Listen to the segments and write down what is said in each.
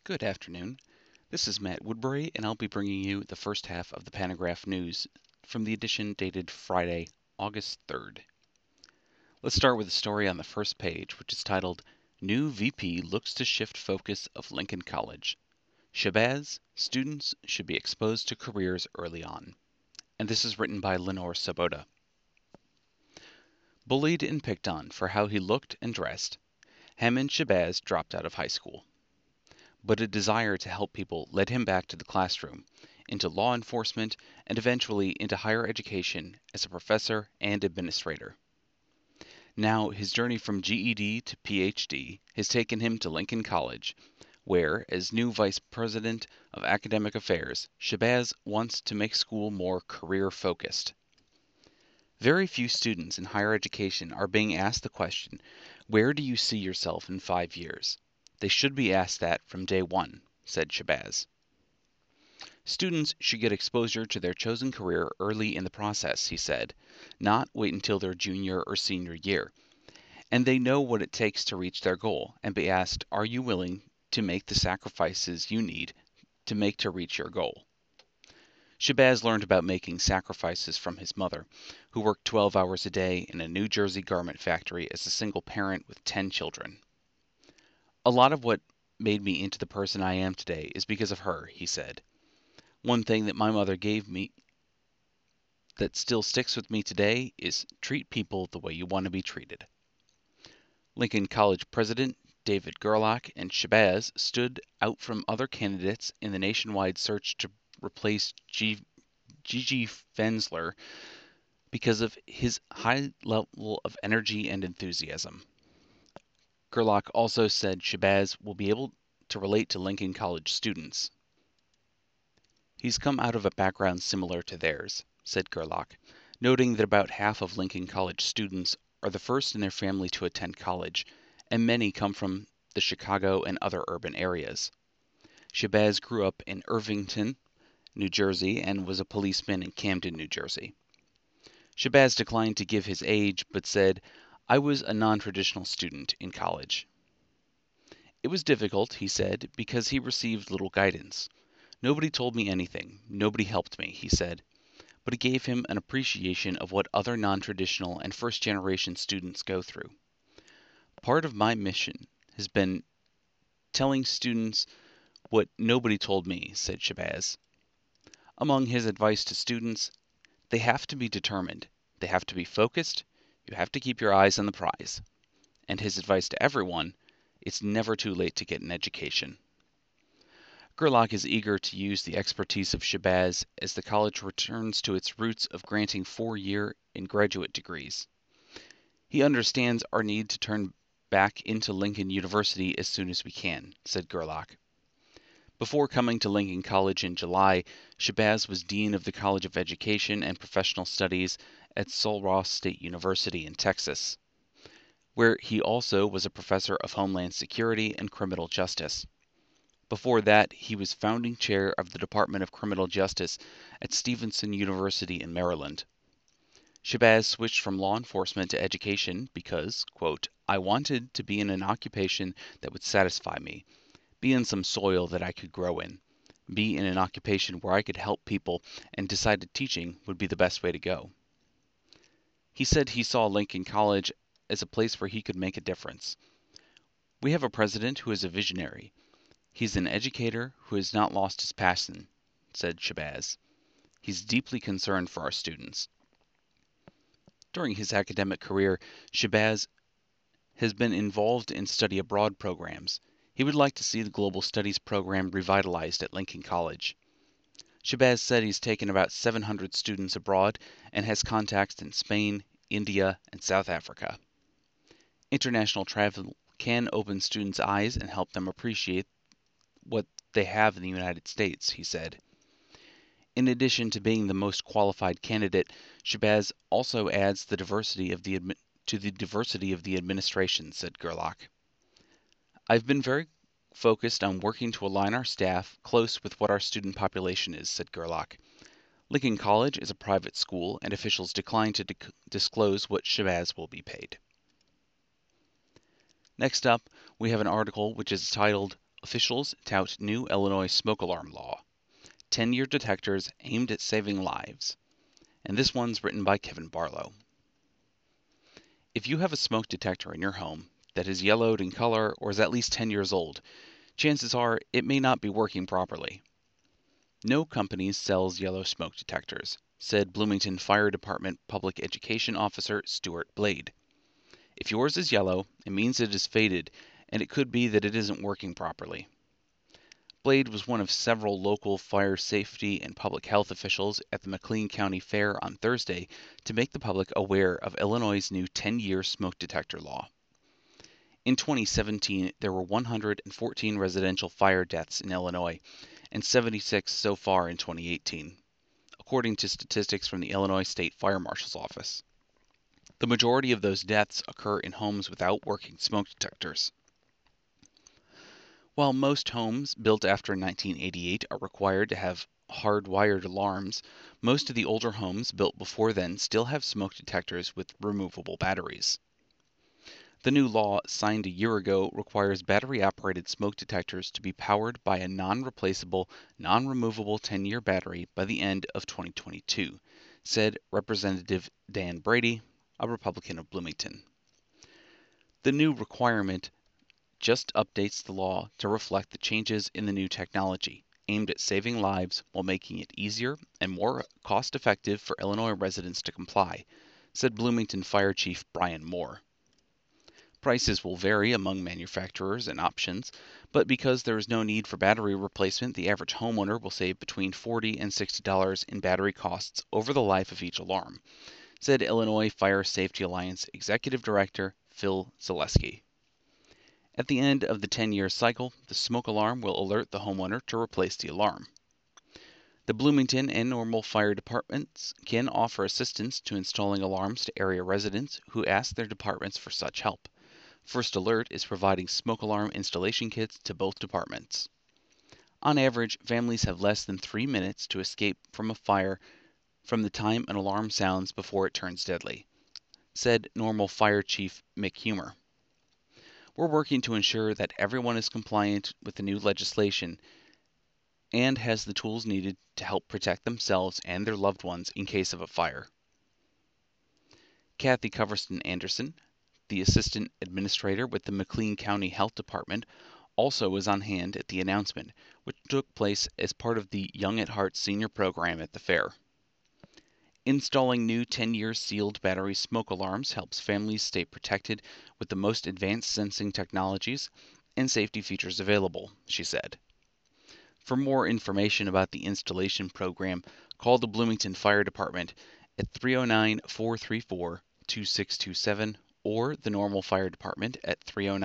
Good afternoon. This is Matt Woodbury, and I'll be bringing you the first half of the Panagraph News from the edition dated Friday, August 3rd. Let's start with a story on the first page, which is titled, New VP Looks to Shift Focus of Lincoln College. Shabazz, students should be exposed to careers early on. And this is written by Lenore Sabota. Bullied and picked on for how he looked and dressed, Hammond Shabazz dropped out of high school. But a desire to help people led him back to the classroom, into law enforcement, and eventually into higher education as a professor and administrator. Now, his journey from GED to PhD has taken him to Lincoln College, where, as new Vice President of Academic Affairs, Shabazz wants to make school more career-focused. Very few students in higher education are being asked the question, where do you see yourself in 5 years? They should be asked that from day one, said Shabazz. Students should get exposure to their chosen career early in the process, he said, not wait until their junior or senior year. And they know what it takes to reach their goal and be asked, are you willing to make the sacrifices you need to make to reach your goal? Shabazz learned about making sacrifices from his mother, who worked 12 hours a day in a New Jersey garment factory as a single parent with 10 children. A lot of what made me into the person I am today is because of her, he said. One thing that my mother gave me that still sticks with me today is treat people the way you want to be treated. Lincoln College President David Gerlach and Shabazz stood out from other candidates in the nationwide search to replace Gigi Fensler because of his high level of energy and enthusiasm. Gerlach also said Shabazz will be able to relate to Lincoln College students. He's come out of a background similar to theirs, said Gerlach, noting that about half of Lincoln College students are the first in their family to attend college, and many come from the Chicago and other urban areas. Shabazz grew up in Irvington, New Jersey, and was a policeman in Camden, New Jersey. Shabazz declined to give his age, but said, I was a non-traditional student in college. It was difficult, he said, because he received little guidance. Nobody told me anything, nobody helped me, he said, but it gave him an appreciation of what other non-traditional and first-generation students go through. Part of my mission has been telling students what nobody told me, said Shabazz. Among his advice to students, they have to be determined, they have to be focused, you have to keep your eyes on the prize. And his advice to everyone, it's never too late to get an education. Gerlach is eager to use the expertise of Shabazz as the college returns to its roots of granting 4-year and graduate degrees. He understands our need to turn back into Lincoln University as soon as we can, said Gerlach. Before coming to Lincoln College in July, Shabazz was Dean of the College of Education and Professional Studies at Sul Ross State University in Texas, where he also was a professor of Homeland Security and Criminal Justice. Before that, he was founding chair of the Department of Criminal Justice at Stevenson University in Maryland. Shabazz switched from law enforcement to education because, quote, I wanted to be in an occupation that would satisfy me, be in some soil that I could grow in, be in an occupation where I could help people, and decided teaching would be the best way to go. He said he saw Lincoln College as a place where he could make a difference. We have a president who is a visionary. He's an educator who has not lost his passion, said Shabazz. He's deeply concerned for our students. During his academic career, Shabazz has been involved in study abroad programs. He would like to see the Global Studies program revitalized at Lincoln College. Shabazz said he's taken about 700 students abroad and has contacts in Spain, India, and South Africa. International travel can open students' eyes and help them appreciate what they have in the United States, he said. In addition to being the most qualified candidate, Shabazz also adds the diversity of the administration, said Gerlach. I've been very focused on working to align our staff close with what our student population is, said Gerlach. Lincoln College is a private school, and officials decline to disclose what Shabazz will be paid. Next up, we have an article which is titled, officials tout new Illinois smoke alarm law. 10-year detectors aimed at saving lives. And this one's written by Kevin Barlow. If you have a smoke detector in your home that is yellowed in color or is at least 10 years old, chances are it may not be working properly. No company sells yellow smoke detectors, said Bloomington Fire Department Public Education Officer Stuart Blade. If yours is yellow, it means it is faded, and it could be that it isn't working properly. Blade was one of several local fire safety and public health officials at the McLean County Fair on Thursday to make the public aware of Illinois' new 10-year smoke detector law. In 2017, there were 114 residential fire deaths in Illinois, and 76 so far in 2018, according to statistics from the Illinois State Fire Marshal's Office. The majority of those deaths occur in homes without working smoke detectors. While most homes built after 1988 are required to have hardwired alarms, most of the older homes built before then still have smoke detectors with removable batteries. The new law, signed a year ago, requires battery-operated smoke detectors to be powered by a non-replaceable, non-removable 10-year battery by the end of 2022, said Representative Dan Brady, a Republican of Bloomington. The new requirement just updates the law to reflect the changes in the new technology, aimed at saving lives while making it easier and more cost-effective for Illinois residents to comply, said Bloomington Fire Chief Brian Moore. Prices will vary among manufacturers and options, but because there is no need for battery replacement, the average homeowner will save between $40 and $60 in battery costs over the life of each alarm, said Illinois Fire Safety Alliance Executive Director Phil Zaleski. At the end of the 10-year cycle, the smoke alarm will alert the homeowner to replace the alarm. The Bloomington and Normal fire departments can offer assistance to installing alarms to area residents who ask their departments for such help. First Alert is providing smoke alarm installation kits to both departments. On average, families have less than 3 minutes to escape from a fire from the time an alarm sounds before it turns deadly, said Normal Fire Chief Mick Humer. We're working to ensure that everyone is compliant with the new legislation and has the tools needed to help protect themselves and their loved ones in case of a fire. Kathy Coverston Anderson, the assistant administrator with the McLean County Health Department, also was on hand at the announcement, which took place as part of the Young at Heart senior program at the fair. Installing new 10-year sealed battery smoke alarms helps families stay protected with the most advanced sensing technologies and safety features available, she said. For more information about the installation program, call the Bloomington Fire Department at 309-434-2627 or the Normal Fire Department at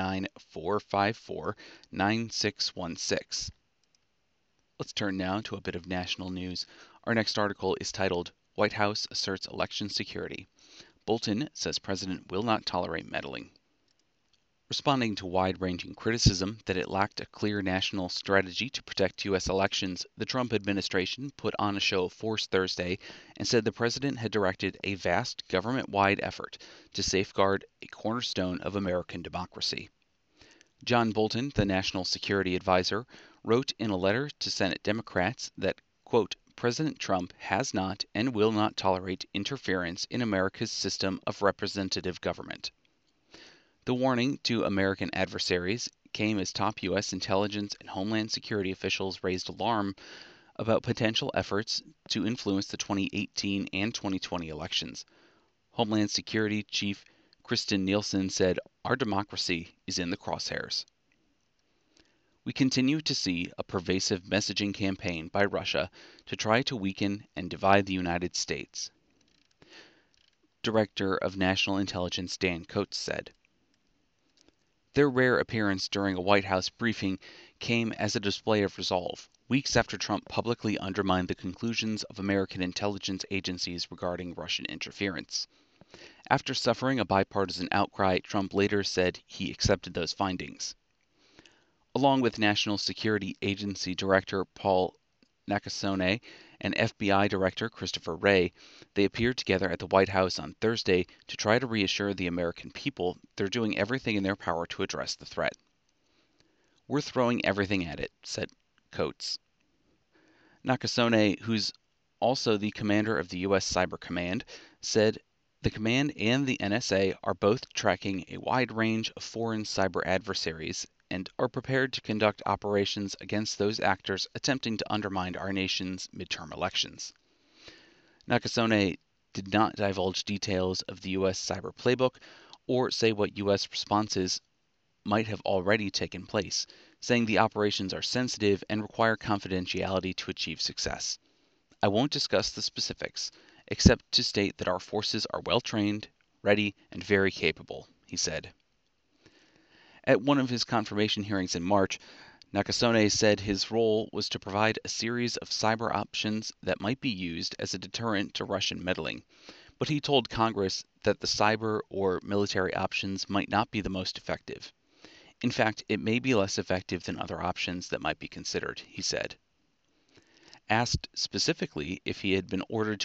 309-454-9616. Let's turn now to a bit of national news. Our next article is titled, White House Asserts Election Security. Bolton says President will not tolerate meddling. Responding to wide-ranging criticism that it lacked a clear national strategy to protect U.S. elections, the Trump administration put on a show of force Thursday and said the president had directed a vast government-wide effort to safeguard a cornerstone of American democracy. John Bolton, the national security advisor, wrote in a letter to Senate Democrats that, quote, President Trump has not and will not tolerate interference in America's system of representative government. The warning to American adversaries came as top U.S. intelligence and homeland security officials raised alarm about potential efforts to influence the 2018 and 2020 elections. Homeland Security Chief Kristen Nielsen said, Our democracy is in the crosshairs. We continue to see a pervasive messaging campaign by Russia to try to weaken and divide the United States. Director of National Intelligence Dan Coats said. Their rare appearance during a White House briefing came as a display of resolve, weeks after Trump publicly undermined the conclusions of American intelligence agencies regarding Russian interference. After suffering a bipartisan outcry, Trump later said he accepted those findings. Along with National Security Agency Director Paul Nakasone and FBI Director Christopher Wray, they appeared together at the White House on Thursday to try to reassure the American people they're doing everything in their power to address the threat. "We're throwing everything at it," said Coates. Nakasone, who's also the commander of the U.S. Cyber Command, said the command and the NSA are both tracking a wide range of foreign cyber adversaries and are prepared to conduct operations against those actors attempting to undermine our nation's midterm elections. Nakasone did not divulge details of the U.S. cyber playbook or say what U.S. responses might have already taken place, saying the operations are sensitive and require confidentiality to achieve success. "I won't discuss the specifics, except to state that our forces are well trained, ready, and very capable," he said. At one of his confirmation hearings in March, Nakasone said his role was to provide a series of cyber options that might be used as a deterrent to Russian meddling, but he told Congress that the cyber or military options might not be the most effective. "In fact, it may be less effective than other options that might be considered," he said. Asked specifically if he had been ordered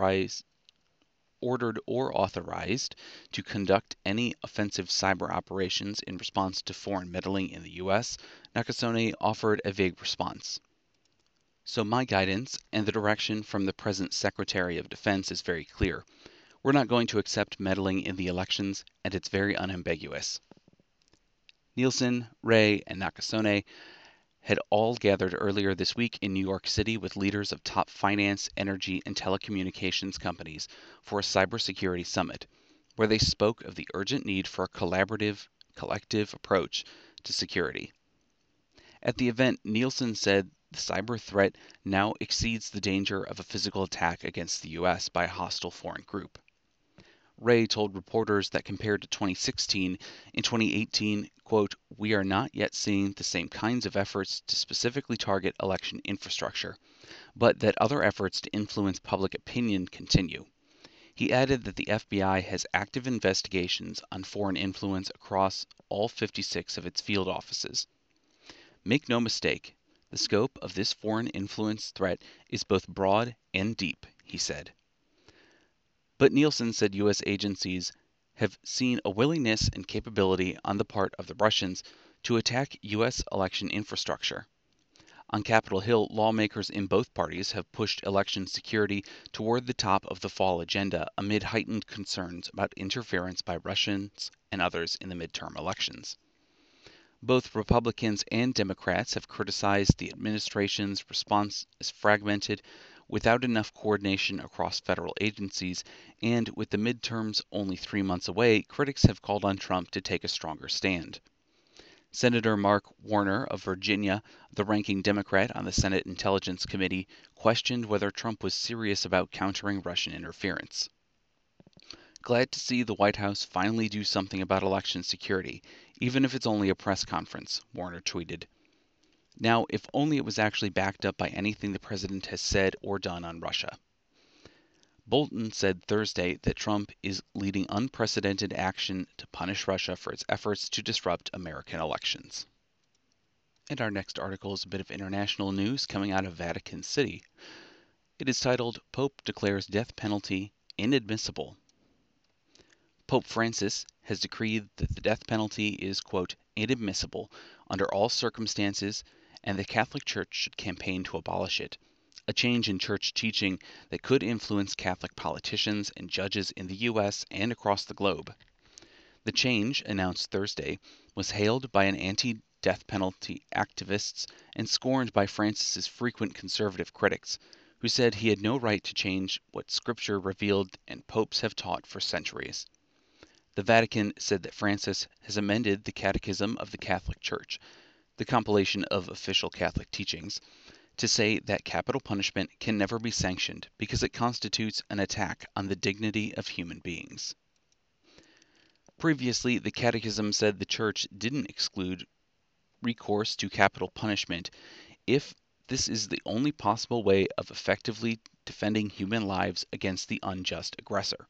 or authorized to conduct any offensive cyber operations in response to foreign meddling in the U.S., Nakasone offered a vague response. "So my guidance and the direction from the present Secretary of Defense is very clear. We're not going to accept meddling in the elections, and it's very unambiguous." Nielsen, Wray, and Nakasone had all gathered earlier this week in New York City with leaders of top finance, energy, and telecommunications companies for a cybersecurity summit, where they spoke of the urgent need for a collaborative, collective approach to security. At the event, Nielsen said the cyber threat now exceeds the danger of a physical attack against the U.S. by a hostile foreign group. Wray told reporters that compared to 2016, in 2018, quote, "We are not yet seeing the same kinds of efforts to specifically target election infrastructure, but that other efforts to influence public opinion continue." He added that the FBI has active investigations on foreign influence across all 56 of its field offices. "Make no mistake, the scope of this foreign influence threat is both broad and deep," he said. But Nielsen said U.S. agencies have seen a willingness and capability on the part of the Russians to attack U.S. election infrastructure. On Capitol Hill, lawmakers in both parties have pushed election security toward the top of the fall agenda amid heightened concerns about interference by Russians and others in the midterm elections. Both Republicans and Democrats have criticized the administration's response as fragmented, without enough coordination across federal agencies, and with the midterms only 3 months away, critics have called on Trump to take a stronger stand. Senator Mark Warner of Virginia, the ranking Democrat on the Senate Intelligence Committee, questioned whether Trump was serious about countering Russian interference. "Glad to see the White House finally do something about election security, even if it's only a press conference," Warner tweeted. Now, if only it was actually backed up by anything the president has said or done on Russia. Bolton said Thursday that Trump is leading unprecedented action to punish Russia for its efforts to disrupt American elections. And our next article is a bit of international news coming out of Vatican City. It is titled, "Pope Declares Death Penalty Inadmissible." Pope Francis has decreed that the death penalty is, quote, "inadmissible under all circumstances, and the Catholic Church should campaign to abolish it," a change in church teaching that could influence Catholic politicians and judges in the U.S. and across the globe. The change, announced Thursday, was hailed by an anti-death penalty activists and scorned by Francis's frequent conservative critics, who said he had no right to change what Scripture revealed and popes have taught for centuries. The Vatican said that Francis has amended the Catechism of the Catholic Church, the compilation of official Catholic teachings, to say that capital punishment can never be sanctioned because it constitutes an attack on the dignity of human beings. Previously, the Catechism said the Church didn't exclude recourse to capital punishment if this is the only possible way of effectively defending human lives against the unjust aggressor.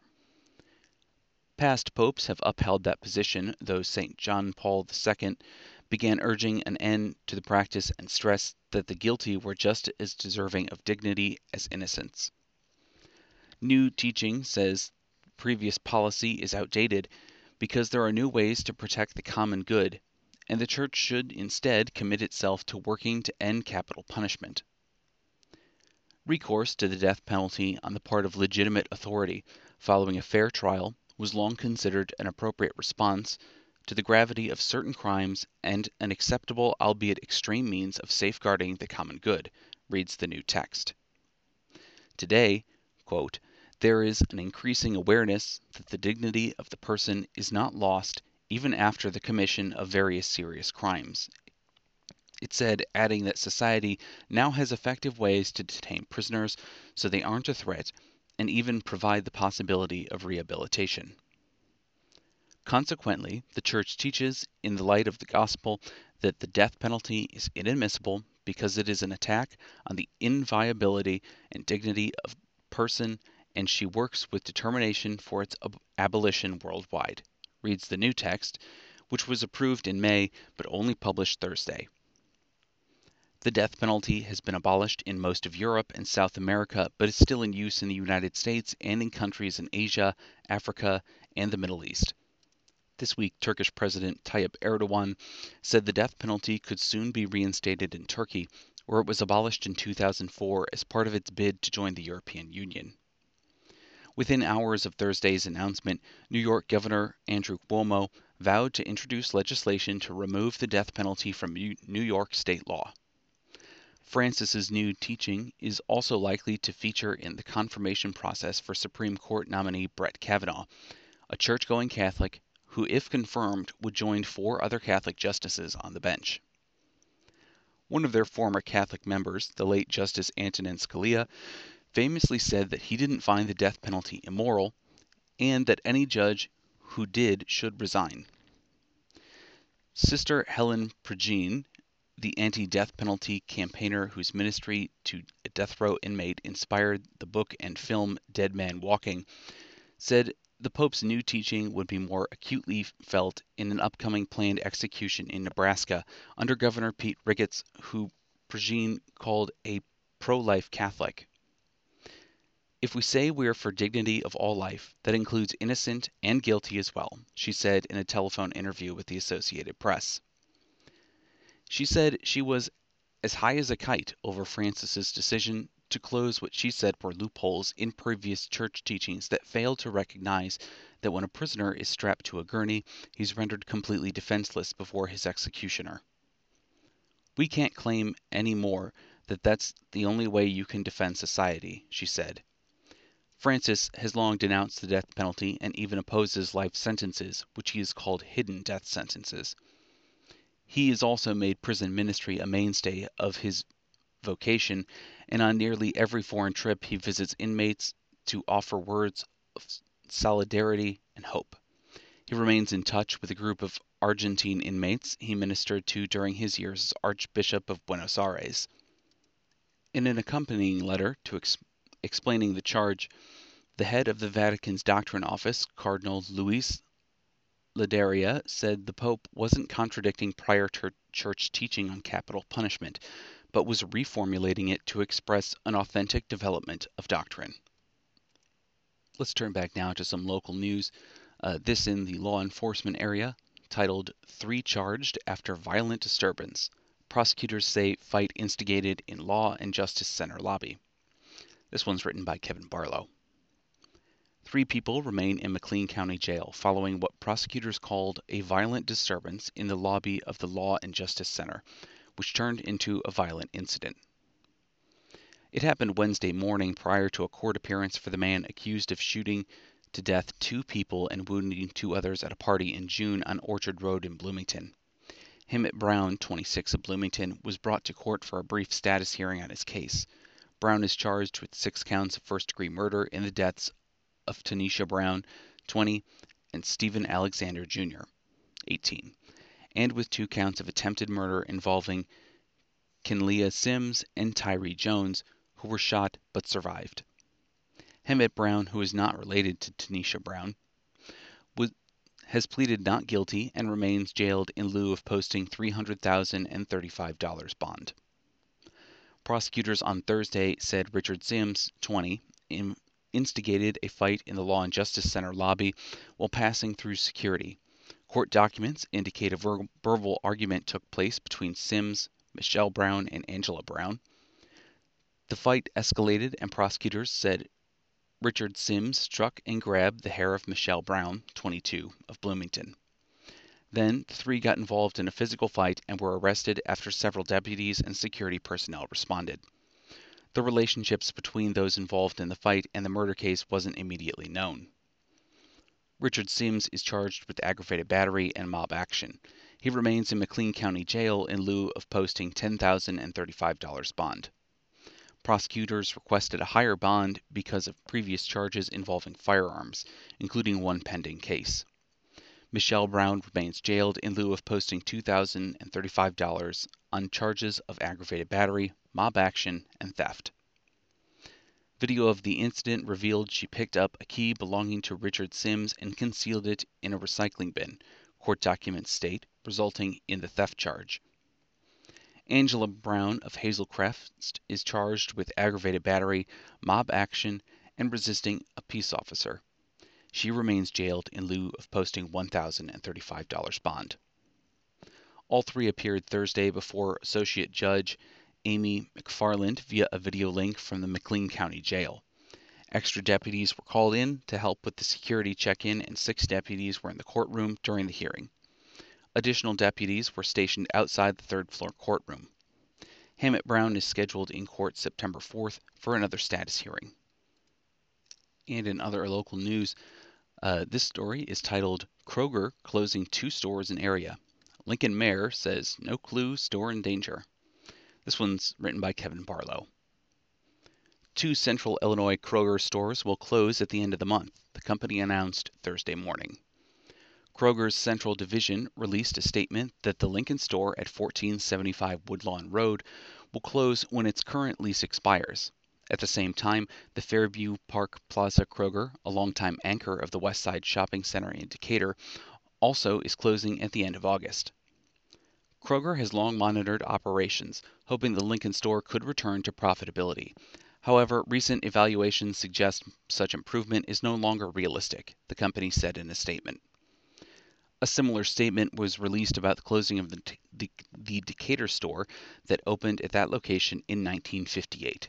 Past popes have upheld that position, though St. John Paul II began urging an end to the practice and stressed that the guilty were just as deserving of dignity as innocents. New teaching says previous policy is outdated because there are new ways to protect the common good, and the church should instead commit itself to working to end capital punishment. Recourse to the death penalty on the part of legitimate authority following a fair trial was long considered an appropriate response to the gravity of certain crimes and an acceptable, albeit extreme, means of safeguarding the common good, reads the new text. Today, quote, there is an increasing awareness that the dignity of the person is not lost even after the commission of various serious crimes. It said, adding that society now has effective ways to detain prisoners so they aren't a threat and even provide the possibility of rehabilitation. Consequently, the Church teaches, in the light of the gospel, that the death penalty is inadmissible because it is an attack on the inviolability and dignity of person, and she works with determination for its abolition worldwide, reads the new text, which was approved in May but only published Thursday. The death penalty has been abolished in most of Europe and South America, but is still in use in the United States and in countries in Asia, Africa, and the Middle East. This week, Turkish President Tayyip Erdogan said the death penalty could soon be reinstated in Turkey, where it was abolished in 2004 as part of its bid to join the European Union. Within hours of Thursday's announcement, New York Governor Andrew Cuomo vowed to introduce legislation to remove the death penalty from New York state law. Francis's new teaching is also likely to feature in the confirmation process for Supreme Court nominee Brett Kavanaugh, a church-going Catholic who, if confirmed, would join 4 other Catholic justices on the bench. One of their former Catholic members, the late Justice Antonin Scalia, famously said that he didn't find the death penalty immoral and that any judge who did should resign. Sister Helen Prejean, the anti-death penalty campaigner whose ministry to a death row inmate inspired the book and film Dead Man Walking, said the Pope's new teaching would be more acutely felt in an upcoming planned execution in Nebraska under Governor Pete Ricketts, who Prejean called a pro-life Catholic. If we say we are for dignity of all life, that includes innocent and guilty as well, she said in a telephone interview with the Associated Press. She said she was as high as a kite over Francis's decision to close what she said were loopholes in previous church teachings that failed to recognize that when a prisoner is strapped to a gurney, he's rendered completely defenseless before his executioner. We can't claim any more that that's the only way you can defend society, she said. Francis has long denounced the death penalty and even opposes life sentences, which he has called hidden death sentences. He has also made prison ministry a mainstay of his vocation, and on nearly every foreign trip he visits inmates to offer words of solidarity and hope. He remains in touch with a group of Argentine inmates he ministered to during his years as Archbishop of Buenos Aires. In an accompanying letter explaining the charge, the head of the Vatican's Doctrine Office, Cardinal Luis Ladaria, said the Pope wasn't contradicting prior church teaching on capital punishment, but was reformulating it to express an authentic development of doctrine. Let's turn back now to some local news. This in the law enforcement area, titled 3 Charged After Violent Disturbance. Prosecutors say fight instigated in Law and Justice Center lobby. This one's written by Kevin Barlow. 3 people remain in McLean County Jail following what prosecutors called a violent disturbance in the lobby of the Law and Justice Center, which turned into a violent incident. It happened Wednesday morning prior to a court appearance for the man accused of shooting to death 2 people and wounding 2 others at a party in June on Orchard Road in Bloomington. Emmett Brown, 26, of Bloomington, was brought to court for a brief status hearing on his case. Brown is charged with 6 counts of first-degree murder in the deaths of Tanisha Brown, 20, and Stephen Alexander Jr., 18, and with 2 counts of attempted murder involving Kenlia Sims and Tyree Jones, who were shot but survived. Emmett Brown, who is not related to Tanisha Brown, has pleaded not guilty and remains jailed in lieu of posting $300,000 and $35 bond. Prosecutors on Thursday said Richard Sims, 20, instigated a fight in the Law and Justice Center lobby while passing through security. Court documents indicate a verbal argument took place between Sims, Michelle Brown, and Angela Brown. The fight escalated and prosecutors said Richard Sims struck and grabbed the hair of Michelle Brown, 22, of Bloomington. Then the three got involved in a physical fight and were arrested after several deputies and security personnel responded. The relationships between those involved in the fight and the murder case wasn't immediately known. Richard Sims is charged with aggravated battery and mob action. He remains in McLean County Jail in lieu of posting $10,035 bond. Prosecutors requested a higher bond because of previous charges involving firearms, including one pending case. Michelle Brown remains jailed in lieu of posting $2,035 on charges of aggravated battery, mob action, and theft. Video of the incident revealed she picked up a key belonging to Richard Sims and concealed it in a recycling bin, court documents state, resulting in the theft charge. Angela Brown of Hazel Crest is charged with aggravated battery, mob action, and resisting a peace officer. She remains jailed in lieu of posting $1,035 bond. All three appeared Thursday before Associate Judge Amy McFarland via a video link from the McLean County Jail. Extra deputies were called in to help with the security check-in, and 6 deputies were in the courtroom during the hearing. Additional deputies were stationed outside the third-floor courtroom. Hammett Brown is scheduled in court September 4th for another status hearing. And in other local news, this story is titled, Kroger Closing 2 Stores in Area. Lincoln Mayor Says No Clue Store in Danger. This one's written by Kevin Barlow. 2 Central Illinois Kroger stores will close at the end of the month, the company announced Thursday morning. Kroger's Central Division released a statement that the Lincoln store at 1475 Woodlawn Road will close when its current lease expires. At the same time, the Fairview Park Plaza Kroger, a longtime anchor of the West Side Shopping Center in Decatur, also is closing at the end of August. Kroger has long monitored operations, hoping the Lincoln store could return to profitability. However, recent evaluations suggest such improvement is no longer realistic, the company said in a statement. A similar statement was released about the closing of the Decatur store that opened at that location in 1958.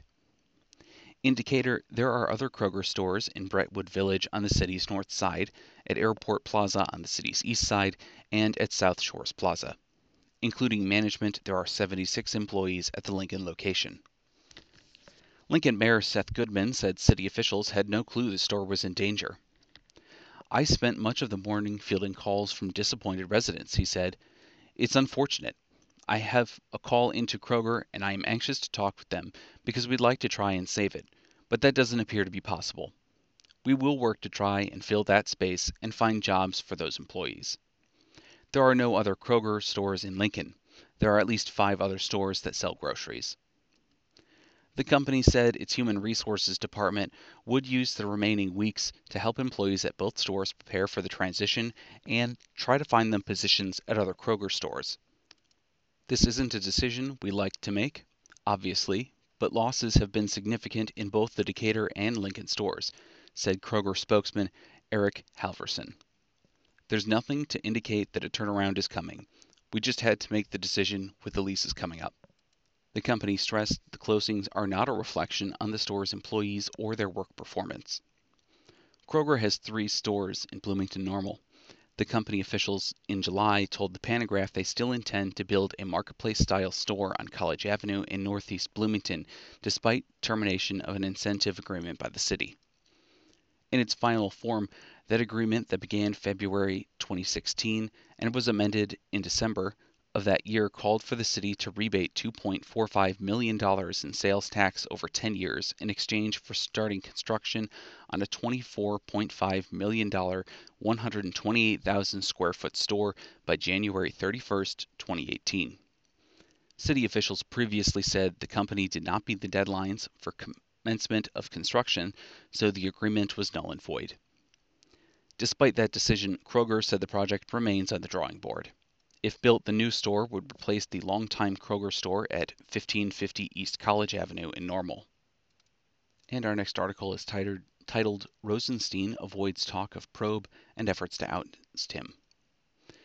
In Decatur, there are other Kroger stores in Brentwood Village on the city's north side, at Airport Plaza on the city's east side, and at South Shores Plaza. Including management, there are 76 employees at the Lincoln location. Lincoln Mayor Seth Goodman said city officials had no clue the store was in danger. I spent much of the morning fielding calls from disappointed residents, he said. It's unfortunate. I have a call into Kroger and I am anxious to talk with them because we'd like to try and save it, but that doesn't appear to be possible. We will work to try and fill that space and find jobs for those employees. There are no other Kroger stores in Lincoln. There are at least 5 other stores that sell groceries. The company said its Human Resources Department would use the remaining weeks to help employees at both stores prepare for the transition and try to find them positions at other Kroger stores. This isn't a decision we like to make, obviously, but losses have been significant in both the Decatur and Lincoln stores, said Kroger spokesman Eric Halverson. There's nothing to indicate that a turnaround is coming. We just had to make the decision with the leases coming up. The company stressed the closings are not a reflection on the store's employees or their work performance. Kroger has 3 stores in Bloomington Normal. The company officials in July told the Panagraph they still intend to build a marketplace-style store on College Avenue in northeast Bloomington, despite termination of an incentive agreement by the city. In its final form, that agreement that began February 2016 and was amended in December of that year called for the city to rebate $2.45 million in sales tax over 10 years in exchange for starting construction on a $24.5 million, 128,000 square foot store by January 31, 2018. City officials previously said the company did not meet the deadlines for commencement of construction, so the agreement was null and void. Despite that decision, Kroger said the project remains on the drawing board. If built, the new store would replace the longtime Kroger store at 1550 East College Avenue in Normal. And our next article is titled Rosenstein Avoids Talk of Probe and Efforts to Oust Him.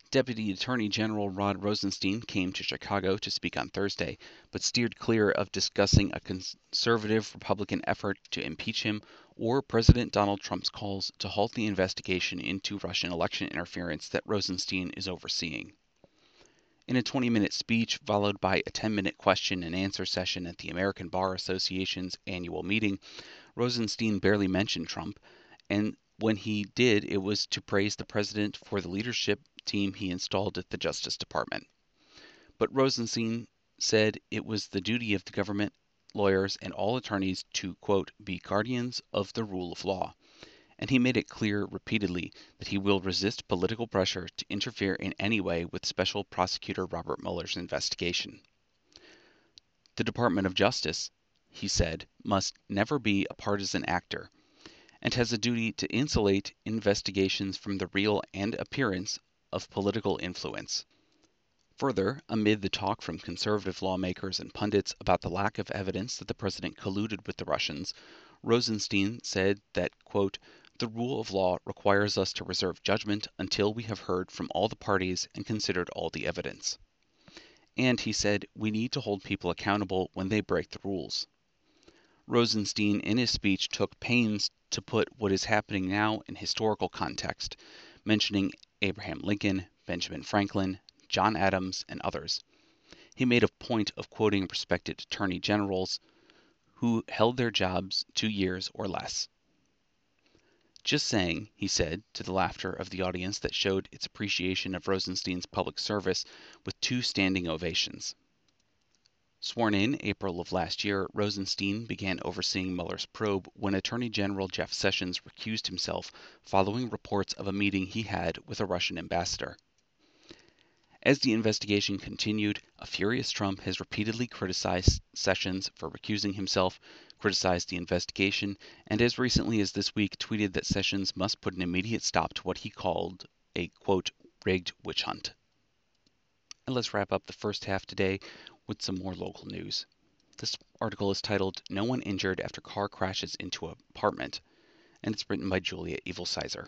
Deputy Attorney General Rod Rosenstein came to Chicago to speak on Thursday, but steered clear of discussing a conservative Republican effort to impeach him or President Donald Trump's calls to halt the investigation into Russian election interference that Rosenstein is overseeing. In a 20-minute speech, followed by a 10-minute question and answer session at the American Bar Association's annual meeting, Rosenstein barely mentioned Trump, and when he did, it was to praise the president for the leadership team he installed at the Justice Department. But Rosenstein said it was the duty of the government, lawyers, and all attorneys to, quote, be guardians of the rule of law. And he made it clear repeatedly that he will resist political pressure to interfere in any way with Special Prosecutor Robert Mueller's investigation. The Department of Justice, he said, must never be a partisan actor, and has a duty to insulate investigations from the real and appearance of political influence. Further, amid the talk from conservative lawmakers and pundits about the lack of evidence that the president colluded with the Russians, Rosenstein said that, quote, the rule of law requires us to reserve judgment until we have heard from all the parties and considered all the evidence. And he said, we need to hold people accountable when they break the rules. Rosenstein, in his speech, took pains to put what is happening now in historical context, mentioning Abraham Lincoln, Benjamin Franklin, John Adams, and others. He made a point of quoting respected attorney generals who held their jobs 2 years or less. Just saying, he said, to the laughter of the audience that showed its appreciation of Rosenstein's public service with 2 standing ovations. Sworn in April of last year, Rosenstein began overseeing Mueller's probe when Attorney General Jeff Sessions recused himself following reports of a meeting he had with a Russian ambassador. As the investigation continued, a furious Trump has repeatedly criticized Sessions for recusing himself, criticized the investigation, and as recently as this week tweeted that Sessions must put an immediate stop to what he called a, quote, rigged witch hunt. And let's wrap up the first half today with some more local news. This article is titled, No One Injured After Car Crashes into an Apartment, and it's written by Julia Evilsizer.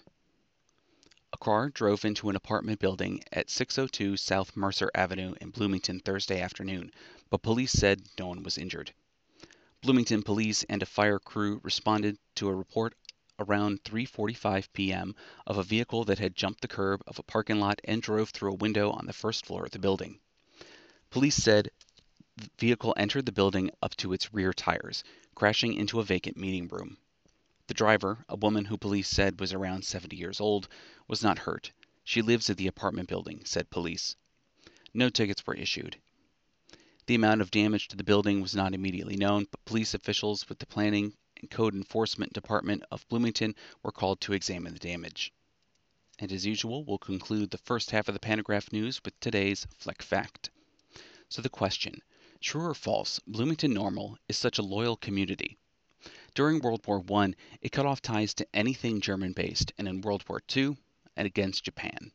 A car drove into an apartment building at 602 South Mercer Avenue in Bloomington Thursday afternoon, but police said no one was injured. Bloomington police and a fire crew responded to a report around 3:45 p.m. of a vehicle that had jumped the curb of a parking lot and drove through a window on the first floor of the building. Police said the vehicle entered the building up to its rear tires, crashing into a vacant meeting room. The driver, a woman who police said was around 70 years old, was not hurt. She lives at the apartment building, said police. No tickets were issued. The amount of damage to the building was not immediately known, but police officials with the Planning and Code Enforcement Department of Bloomington were called to examine the damage. And as usual, we'll conclude the first half of the Pantagraph News with today's Fleck Fact. So the question, true or false, Bloomington Normal is such a loyal community? During World War I, it cut off ties to anything German-based, and in World War II, and against Japan.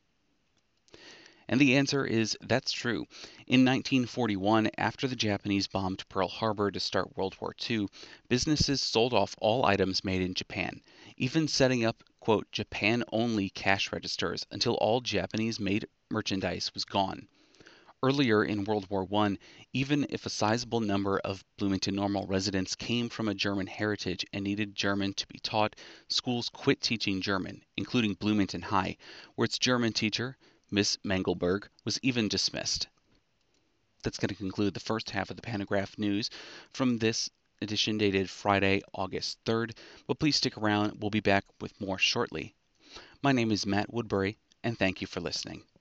And the answer is that's true. In 1941, after the Japanese bombed Pearl Harbor to start World War II, businesses sold off all items made in Japan, even setting up, quote, Japan-only cash registers until all Japanese-made merchandise was gone. Earlier in World War I, even if a sizable number of Bloomington Normal residents came from a German heritage and needed German to be taught, schools quit teaching German, including Bloomington High, where its German teacher, Miss Mengelberg, was even dismissed. That's going to conclude the first half of the Pantagraph News from this edition dated Friday, August 3rd, but please stick around. We'll be back with more shortly. My name is Matt Woodbury, and thank you for listening.